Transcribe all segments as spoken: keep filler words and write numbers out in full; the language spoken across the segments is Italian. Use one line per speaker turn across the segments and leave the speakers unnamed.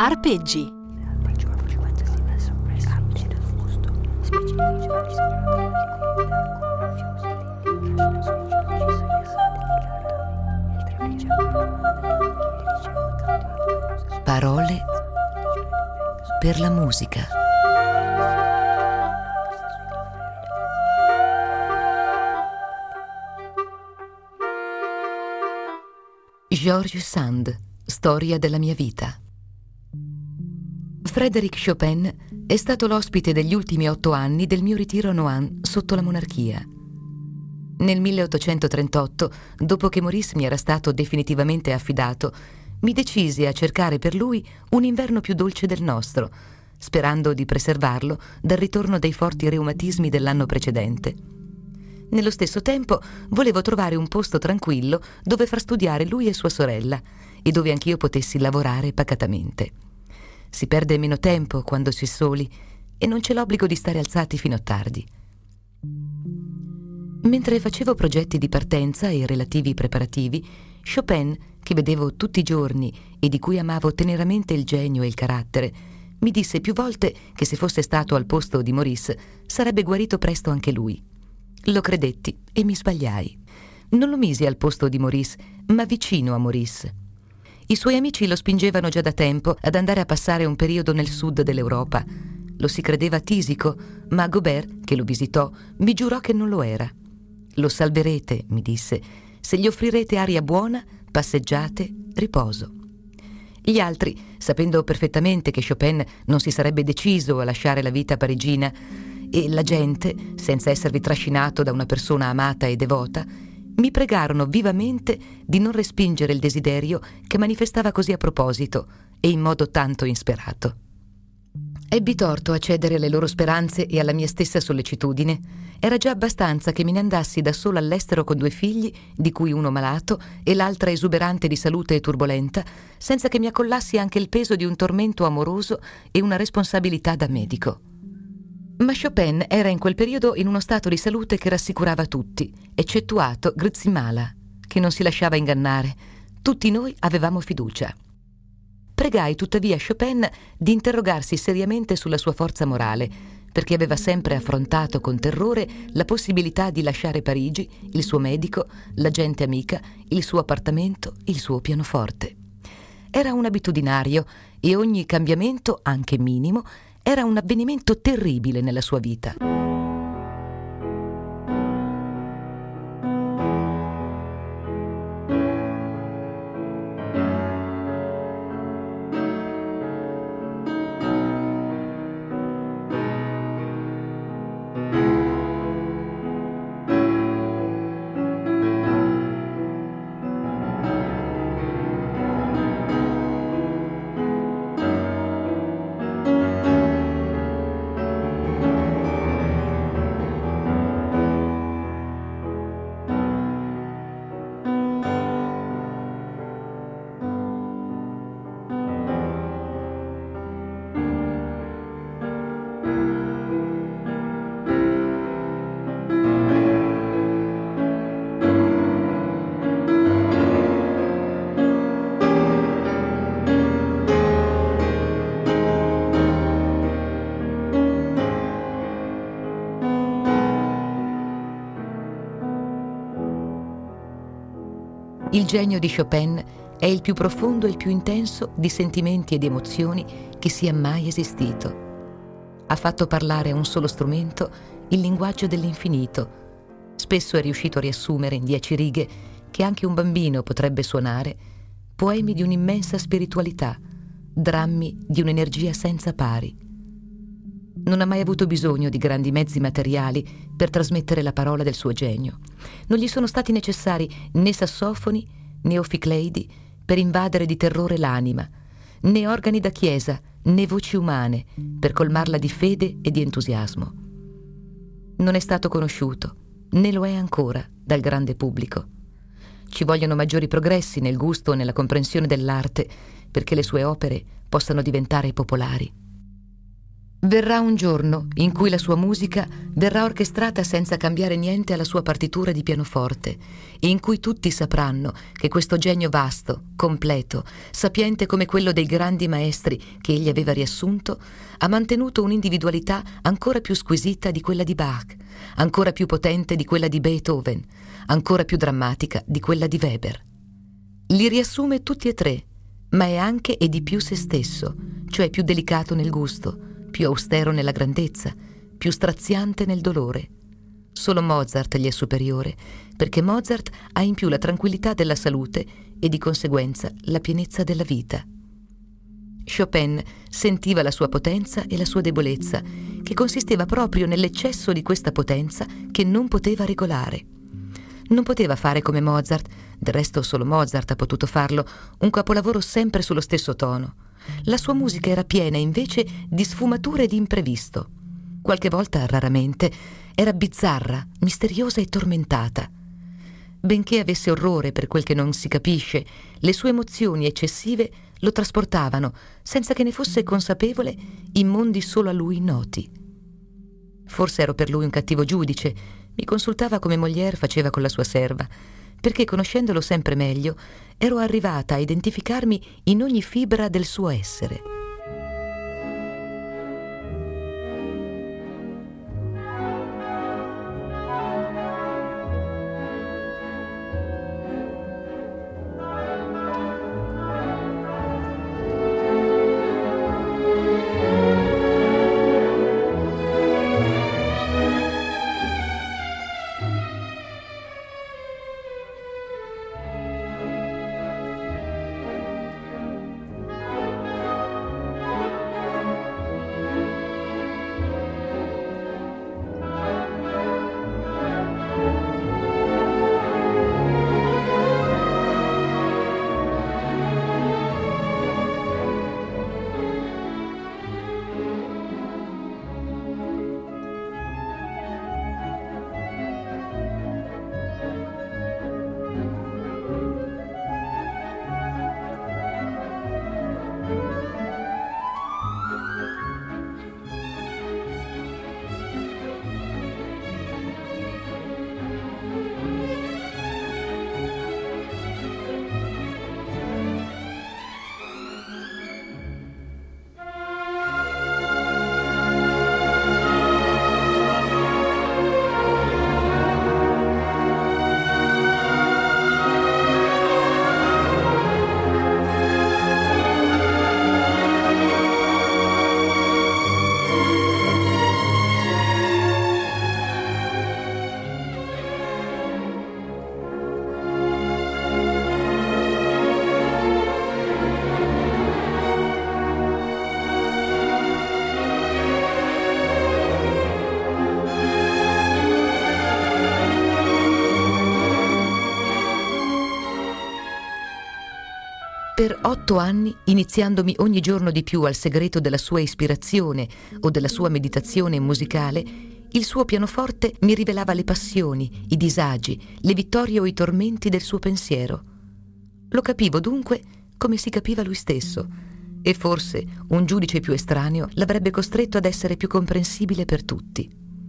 Arpeggi.
Parole per la musica. Georges Sand, storia della mia vita. Frédéric Chopin è stato l'ospite degli ultimi otto anni del mio ritiro a Nohant sotto la monarchia. Nel milleottocentotrentotto, dopo che Maurice mi era stato definitivamente affidato, mi decisi a cercare per lui un inverno più dolce del nostro, sperando di preservarlo dal ritorno dei forti reumatismi dell'anno precedente. Nello stesso tempo volevo trovare un posto tranquillo dove far studiare lui e sua sorella e dove anch'io potessi lavorare pacatamente. Si perde meno tempo quando si è soli e non c'è l'obbligo di stare alzati fino a tardi. Mentre facevo progetti di partenza e relativi preparativi, Chopin, che vedevo tutti i giorni e di cui amavo teneramente il genio e il carattere, mi disse più volte che se fosse stato al posto di Maurice sarebbe guarito presto anche lui. Lo credetti e mi sbagliai. Non lo misi al posto di Maurice, ma vicino a Maurice. I suoi amici lo spingevano già da tempo ad andare a passare un periodo nel sud dell'Europa. Lo si credeva tisico, ma Gaubert, che lo visitò, mi giurò che non lo era. Lo salverete, mi disse, se gli offrirete aria buona, passeggiate, riposo. Gli altri, sapendo perfettamente che Chopin non si sarebbe deciso a lasciare la vita parigina, e la gente, senza esservi trascinato da una persona amata e devota, mi pregarono vivamente di non respingere il desiderio che manifestava così a proposito e in modo tanto insperato. Ebbi torto a cedere alle loro speranze e alla mia stessa sollecitudine. Era già abbastanza che me ne andassi da sola all'estero con due figli, di cui uno malato e l'altra esuberante di salute e turbolenta, senza che mi accollassi anche il peso di un tormento amoroso e una responsabilità da medico. Ma Chopin era in quel periodo in uno stato di salute che rassicurava tutti, eccettuato Grzimala, che non si lasciava ingannare. Tutti noi avevamo fiducia. Pregai tuttavia Chopin di interrogarsi seriamente sulla sua forza morale, perché aveva sempre affrontato con terrore la possibilità di lasciare Parigi, il suo medico, la gente amica, il suo appartamento, il suo pianoforte. Era un abitudinario e ogni cambiamento, anche minimo, era un avvenimento terribile nella sua vita. Il genio di Chopin è il più profondo e il più intenso di sentimenti ed emozioni che sia mai esistito. Ha fatto parlare a un solo strumento il linguaggio dell'infinito. Spesso è riuscito a riassumere in dieci righe, che anche un bambino potrebbe suonare, poemi di un'immensa spiritualità, drammi di un'energia senza pari. Non ha mai avuto bisogno di grandi mezzi materiali per trasmettere la parola del suo genio. Non gli sono stati necessari né sassofoni né oficleidi per invadere di terrore l'anima, né organi da chiesa né voci umane per colmarla di fede e di entusiasmo. Non è stato conosciuto, né lo è ancora, dal grande pubblico. Ci vogliono maggiori progressi nel gusto e nella comprensione dell'arte perché le sue opere possano diventare popolari. Verrà un giorno in cui la sua musica verrà orchestrata senza cambiare niente alla sua partitura di pianoforte, e in cui tutti sapranno che questo genio vasto, completo, sapiente come quello dei grandi maestri che egli aveva riassunto, ha mantenuto un'individualità ancora più squisita di quella di Bach, ancora più potente di quella di Beethoven, ancora più drammatica di quella di Weber. Li riassume tutti e tre, ma è anche e di più se stesso, cioè più delicato nel gusto, più austero nella grandezza, più straziante nel dolore. Solo Mozart gli è superiore, perché Mozart ha in più la tranquillità della salute e di conseguenza la pienezza della vita. Chopin sentiva la sua potenza e la sua debolezza, che consisteva proprio nell'eccesso di questa potenza che non poteva regolare. Non poteva fare come Mozart, del resto solo Mozart ha potuto farlo, un capolavoro sempre sullo stesso tono. La sua musica era piena invece di sfumature e di imprevisto. Qualche volta, raramente, era bizzarra, misteriosa e tormentata. Benché avesse orrore per quel che non si capisce, le sue emozioni eccessive lo trasportavano, senza che ne fosse consapevole, in mondi solo a lui noti. Forse ero per lui un cattivo giudice, mi consultava come Molière faceva con la sua serva, perché conoscendolo sempre meglio ero arrivata a identificarmi in ogni fibra del suo essere. Per otto anni, iniziandomi ogni giorno di più al segreto della sua ispirazione o della sua meditazione musicale, il suo pianoforte mi rivelava le passioni, i disagi, le vittorie o i tormenti del suo pensiero. Lo capivo dunque come si capiva lui stesso, e forse un giudice più estraneo l'avrebbe costretto ad essere più comprensibile per tutti.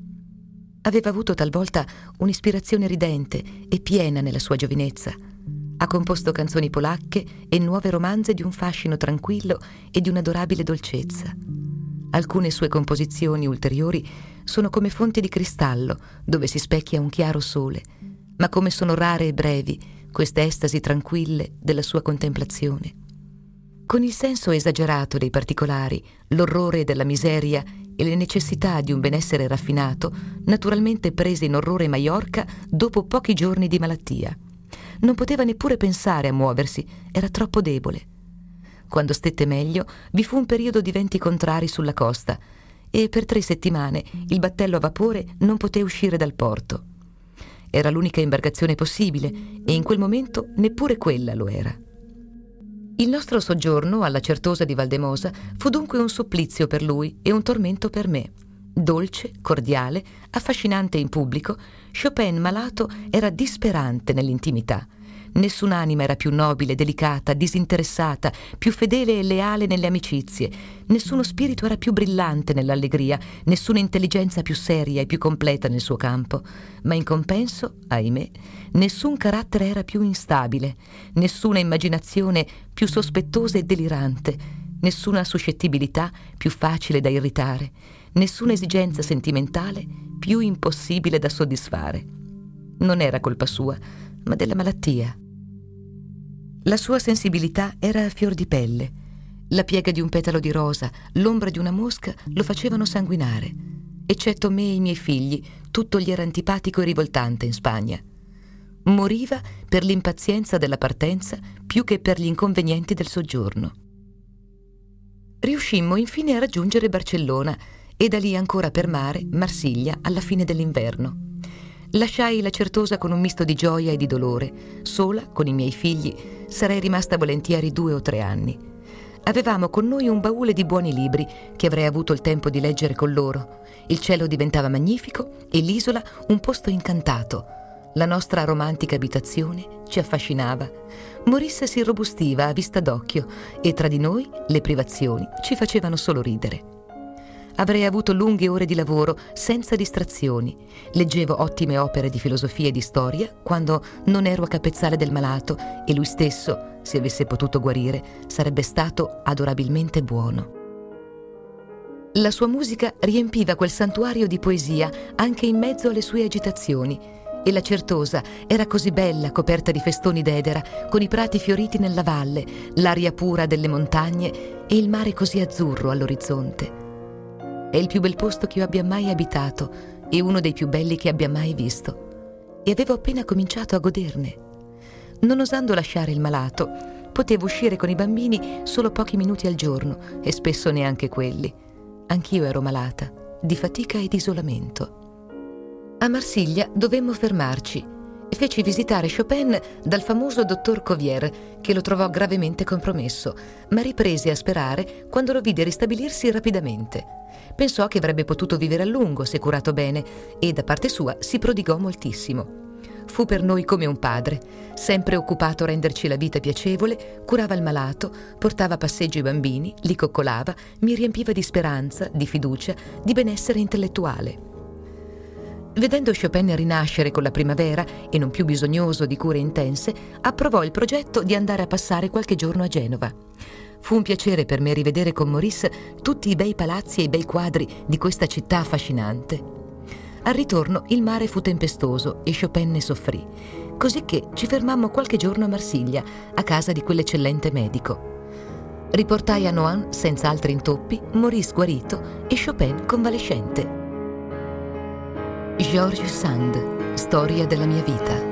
Aveva avuto talvolta un'ispirazione ridente e piena nella sua giovinezza. Ha composto canzoni polacche e nuove romanze di un fascino tranquillo e di un'adorabile dolcezza. Alcune sue composizioni ulteriori sono come fonti di cristallo dove si specchia un chiaro sole, ma come sono rare e brevi queste estasi tranquille della sua contemplazione. Con il senso esagerato dei particolari, l'orrore della miseria e le necessità di un benessere raffinato, naturalmente prese in orrore Maiorca dopo pochi giorni di malattia. Non poteva neppure pensare a muoversi, era troppo debole. Quando stette meglio, vi fu un periodo di venti contrari sulla costa e per tre settimane il battello a vapore non poté uscire dal porto. Era l'unica imbarcazione possibile e in quel momento neppure quella lo era. Il nostro soggiorno alla Certosa di Valdemosa fu dunque un supplizio per lui e un tormento per me. Dolce, cordiale, affascinante in pubblico, Chopin malato era disperante nell'intimità. Nessun'anima era più nobile, delicata, disinteressata, più fedele e leale nelle amicizie. Nessuno spirito era più brillante nell'allegria, nessuna intelligenza più seria e più completa nel suo campo. Ma in compenso, ahimè, nessun carattere era più instabile, nessuna immaginazione più sospettosa e delirante, nessuna suscettibilità più facile da irritare, nessuna esigenza sentimentale più impossibile da soddisfare. Non era colpa sua, ma della malattia. La sua sensibilità era a fior di pelle. La piega di un petalo di rosa, l'ombra di una mosca lo facevano sanguinare. Eccetto me e i miei figli, tutto gli era antipatico e rivoltante in Spagna. Moriva per l'impazienza della partenza più che per gli inconvenienti del soggiorno. Riuscimmo infine a raggiungere Barcellona e da lì ancora per mare Marsiglia alla fine dell'inverno. Lasciai la Certosa con un misto di gioia e di dolore. Sola, con i miei figli, sarei rimasta volentieri due o tre anni. Avevamo con noi un baule di buoni libri che avrei avuto il tempo di leggere con loro. Il cielo diventava magnifico e l'isola un posto incantato. La nostra romantica abitazione ci affascinava. Maurice si irrobustiva a vista d'occhio e tra di noi le privazioni ci facevano solo ridere. Avrei avuto lunghe ore di lavoro senza distrazioni. Leggevo ottime opere di filosofia e di storia quando non ero a capezzale del malato e lui stesso, se avesse potuto guarire, sarebbe stato adorabilmente buono. La sua musica riempiva quel santuario di poesia anche in mezzo alle sue agitazioni e la Certosa era così bella coperta di festoni d'edera, con i prati fioriti nella valle, l'aria pura delle montagne e il mare così azzurro all'orizzonte. È il più bel posto che io abbia mai abitato e uno dei più belli che abbia mai visto. E avevo appena cominciato a goderne. Non osando lasciare il malato, potevo uscire con i bambini solo pochi minuti al giorno e spesso neanche quelli. Anch'io ero malata, di fatica e di isolamento. A Marsiglia dovemmo fermarci. Feci visitare Chopin dal famoso dottor Cuvier, che lo trovò gravemente compromesso, ma riprese a sperare quando lo vide ristabilirsi rapidamente. Pensò che avrebbe potuto vivere a lungo se curato bene e da parte sua si prodigò moltissimo. Fu per noi come un padre, sempre occupato a renderci la vita piacevole, curava il malato, portava a passeggio i bambini, li coccolava, mi riempiva di speranza, di fiducia, di benessere intellettuale. Vedendo Chopin rinascere con la primavera e non più bisognoso di cure intense, approvò il progetto di andare a passare qualche giorno a Genova. Fu un piacere per me rivedere con Maurice tutti i bei palazzi e i bei quadri di questa città affascinante. Al ritorno il mare fu tempestoso e Chopin ne soffrì, cosicché ci fermammo qualche giorno a Marsiglia, a casa di quell'eccellente medico. Riportai a Nohant, senza altri intoppi, Maurice guarito e Chopin convalescente. Georges Sand, storia della mia vita.